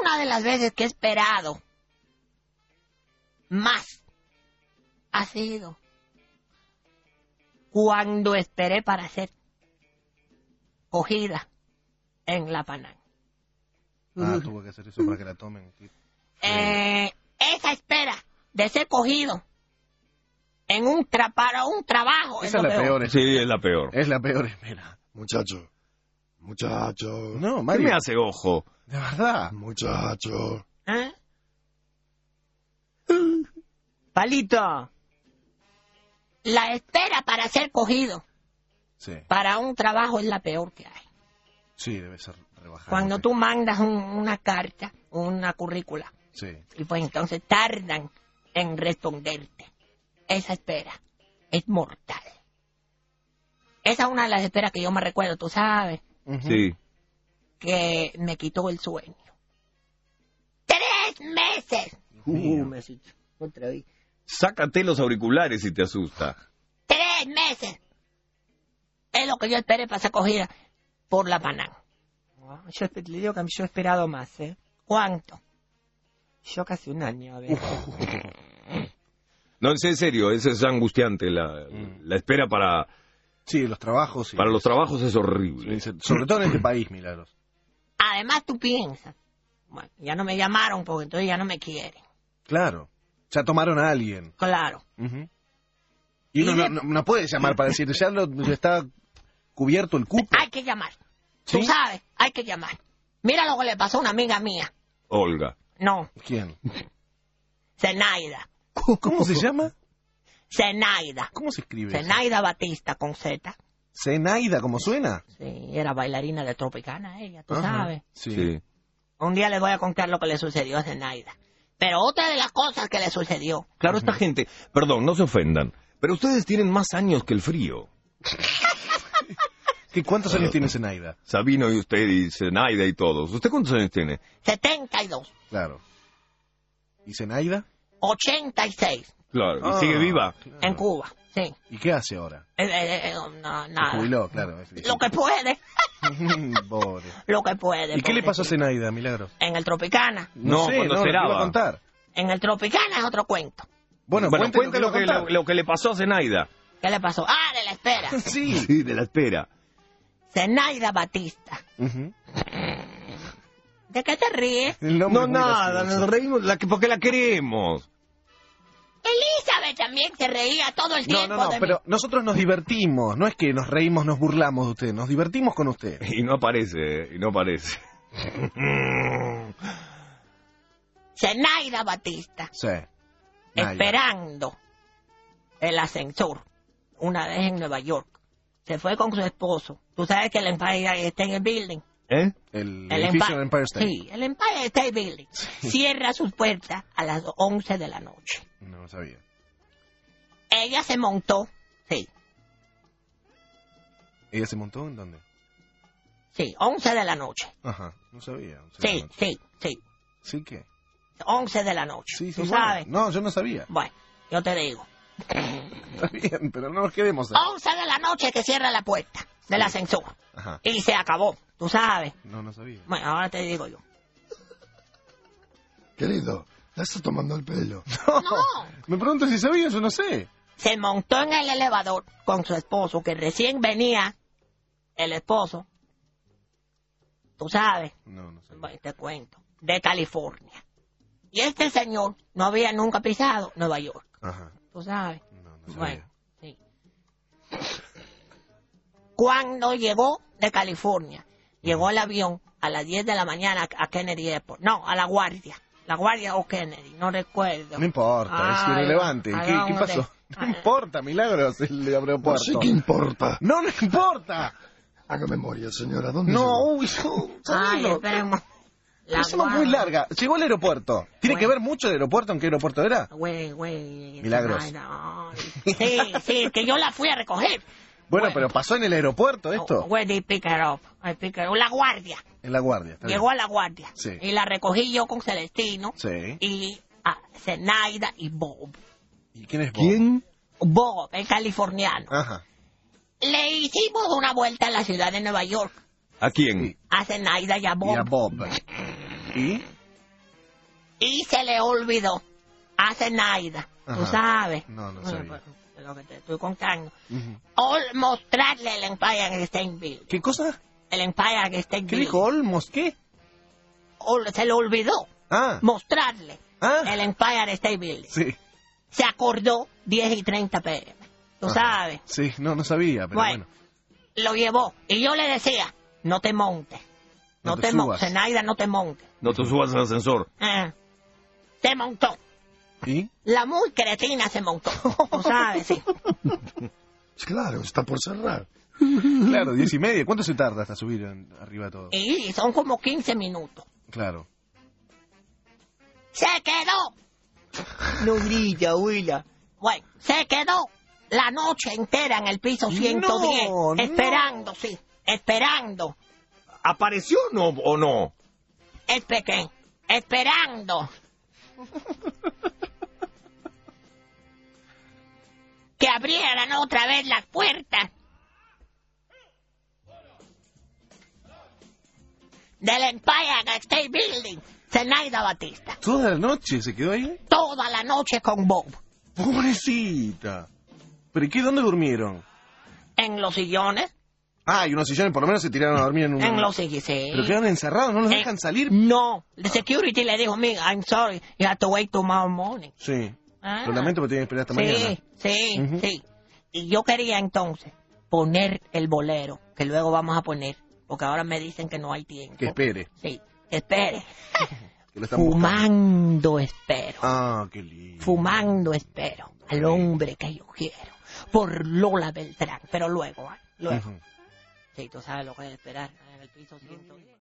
una de las veces que he esperado más ha sido cuando esperé para ser cogida en la Panam. Tuvo que hacer eso para que la tomen. Esa espera de ser cogido en para un trabajo Esa es la peor. Sí, es la peor. Es la peor espera. Muchacho. No, ¿Qué Mario. me hace ojo? De verdad. Muchacho. ¿Eh? Palito, la espera para ser cogido Sí, para un trabajo es la peor que hay. sí, debe ser rebajado. Cuando tú mandas una carta, una currícula, Sí. y pues entonces tardan en responderte. Esa espera es mortal. Esa es una de las esperas que yo me recuerdo, tú sabes, Sí. que me quitó el sueño. 3 meses. Mesito, otra vez. Sácate los auriculares si te asusta. 3 meses. Es lo que yo esperé para ser cogida por la Panam. Yo le digo que yo he esperado más, ¿eh? ¿Cuánto? Yo casi un año, a ver. No, en serio, eso es angustiante. La espera para Sí, los trabajos. Sí. los trabajos es horrible. Sobre todo en este país, Milagros. Además tú piensas, bueno, ya no me llamaron porque entonces ya no me quieren. Claro. Ya tomaron a alguien. Claro. Ujú. Y uno no puede llamar para decir, ya está cubierto el cupo. Hay que llamar. ¿Sí? Tú sabes, hay que llamar. Mira lo que le pasó a una amiga mía. Olga. No, ¿Quién? Zenaida. ¿Cómo se llama? Zenaida. ¿Cómo se escribe? eso? Zenaida Batista con Z. Zenaida, ¿cómo suena? Sí, era bailarina de Tropicana ella, tú Ajá. sabes. Sí. Un día les voy a contar lo que le sucedió a Zenaida. Pero otra de las cosas que le sucedió. Claro, esta gente, perdón, no se ofendan, pero ustedes tienen más años que el frío. ¿Cuántos años tiene Zenaida? Sabino y usted y Zenaida y todos. ¿Usted cuántos años tiene? 72. Claro. ¿Y Zenaida? 86. Claro, y sigue viva. Claro. En Cuba, sí. ¿Y qué hace ahora? No, Se nada. jubiló, claro. Lo que puede. Pobre. Lo que puede. ¿Y qué le pasó a pobrecito. Zenaida, Milagros? En el Tropicana. No, sé, cuando no, se lo que iba a lava. contar. En el Tropicana es otro cuento. Bueno, Cuente lo que iba a contar. lo que le pasó a Zenaida. ¿Qué le pasó? Ah, de la espera. Sí. Sí, de la espera. Zenaida Batista. Ujú. ¿De qué te ríes? El nombre No, es muy nada, gracioso. nos reímos porque la queremos. Elizabeth también se reía todo el tiempo No, de pero mí. nosotros nos divertimos. No es que nos reímos, nos burlamos de usted. Nos divertimos con usted. Y no aparece, y no aparece. Zenaida Batista. Sí. Naida. Esperando el ascensor. Una vez en Nueva York. Se fue con su esposo. Tú sabes que el Empire está en el building. ¿Eh? El El edificio del Empire State. Sí, el Empire State Building. Cierra sus puertas a las 11 de la noche. No lo sabía. Ella se montó. Sí, ¿Ella se montó en dónde? sí, 11 de la noche. Ajá, no sabía. 11 de la Sí, noche. sí, sí. ¿Sí qué? 11 de la noche. Sí, sí, ¿Tú bueno. sabes? No, yo no sabía. Bueno, yo te digo. Está bien, pero no nos quedemos ahí. 11 de la noche que cierra la puerta del ascensor. Ajá. Y se acabó. ¿Tú sabes? No sabía. Bueno, ahora te digo yo. Querido, ya estás tomando el pelo. No. Me pregunto si sabía, yo no sé. Se montó en el elevador con su esposo, que recién venía el esposo. ¿Tú sabes? No sabía. Bueno, te cuento. De California. Y este señor no había nunca pisado Nueva York. Ajá. ¿Tú sabes? No sabía. Bueno, sí. Cuando llegó de California, llegó el avión a las 10 de la mañana a Kennedy Airport. No, a La Guardia. La Guardia o Kennedy, no recuerdo. No importa, es Ay, irrelevante. ¿a ¿Qué dónde? pasó? No importa, Milagros, el aeropuerto. Sí que importa. No importa. Haga memoria, señora. ¿Dónde No, llegó? uy, Ay, sabelo. esperemos. La Esa no es muy Guardia. larga. Llegó al aeropuerto. ¿Tiene que ver mucho el aeropuerto? ¿En qué aeropuerto era? Güey. Milagros. Ay, no. Sí, que yo la fui a recoger. Bueno, Bueno. pero pasó en el aeropuerto esto. Where did pick her up? I pick her up. La Guardia. En La Guardia. está Llegó a La Guardia. Sí. Y la recogí yo con Celestino. bien. Sí. Y a Zenaida y Bob. ¿Y quién es Bob? ¿Quién? Bob, el californiano. Ajá. Le hicimos una vuelta en la ciudad de Nueva York. ¿A quién? Sí. A Zenaida y a Bob. Y a Bob. ¿Y? Y se le olvidó a Zenaida, tú Ajá. sabes. No Bueno, sabía. pues, es lo que te estoy contando. Ujú. Mostrarle el Empire State Building. ¿Qué cosa? El Empire State ¿Qué Building. dijo Olmos? ¿Qué? Se le olvidó Ah, mostrarle ah, el Empire State Building. sí. Se acordó 10:30 p.m. Tú Ajá. sabes. Sí, no sabía, pero bueno. Lo llevó. Y yo le decía, no te montes. No No te te montes. subas. Zenaida, no te montes. No te subas al ascensor. Se montó. ¿Y? La muy cretina se montó. Tú sabes, sí. Claro, está por cerrar. Claro, 10:30. ¿Cuánto se tarda hasta subir arriba todo? Y son como 15 minutos. Claro. ¡Se quedó! No grilla, abuela. Bueno, se quedó la noche entera en el piso 110. No, no. Esperando, sí. Esperando. ¿Apareció o no? Es pequeño. Esperando. Que abrieran otra vez las puertas del Empire State Building. Zenaida Batista. ¿Toda la noche se quedó ahí? Toda la noche con Bob. Pobrecita. ¿Pero y qué? ¿Dónde durmieron? En los sillones. Ah, y unos sillones por lo menos se tiraron a dormir en un... En los sillones. Sí. Pero quedan encerrados, no los Eh, dejan salir. No. The security le dijo, "Me, I'm sorry. You have to wait tomorrow morning." Sí. Ah. Lo lamento porque tienen que esperar hasta mañana. Sí, Ujú. sí. Y yo quería entonces poner el bolero, que luego vamos a poner, porque ahora me dicen que no hay tiempo. Que espere. Sí, espere. Que lo están buscando. Fumando espero. Ah, qué lindo. Fumando espero al hombre que yo quiero. Por Lola Beltrán. Pero luego, luego. Ujú. Sí, tú sabes lo que es esperar en el piso 110.